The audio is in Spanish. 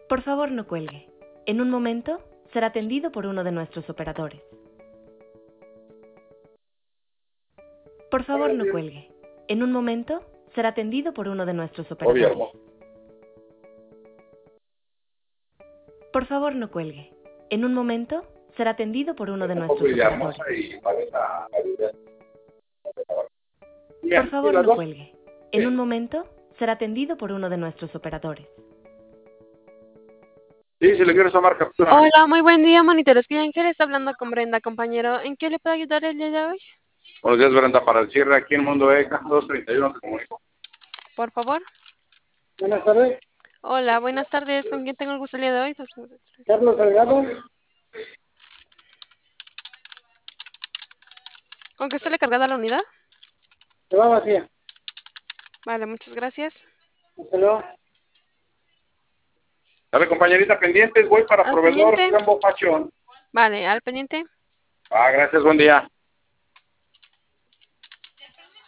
Por favor, no cuelgue. En un momento será atendido por uno de nuestros operadores. Por favor, no cuelgue. En un momento será atendido por uno de nuestros operadores. Por favor, no cuelgue. En un momento será atendido por uno de nuestros operadores. Por favor, no cuelgue. En un momento será atendido por uno de nuestros operadores. Sí, si le quieres tomar captura. Hola, muy buen día, monitores. Bien, ¿qué le está hablando con Brenda, compañero? ¿En qué le puedo ayudar el día de hoy? Buenos días, Brenda. Para el cierre aquí en Mundo ECA, 231, te comunico. Por favor. Buenas tardes. Hola, buenas tardes. ¿Con quién tengo el gusto el día de hoy? Carlos Salgado. ¿Con qué está le cargada la unidad? Se va vacía. Vale, muchas gracias. Hasta luego. Dale, compañerita, pendientes. Voy para Al proveedor pendiente. Campo Fashion. Vale, al pendiente. Gracias, buen día.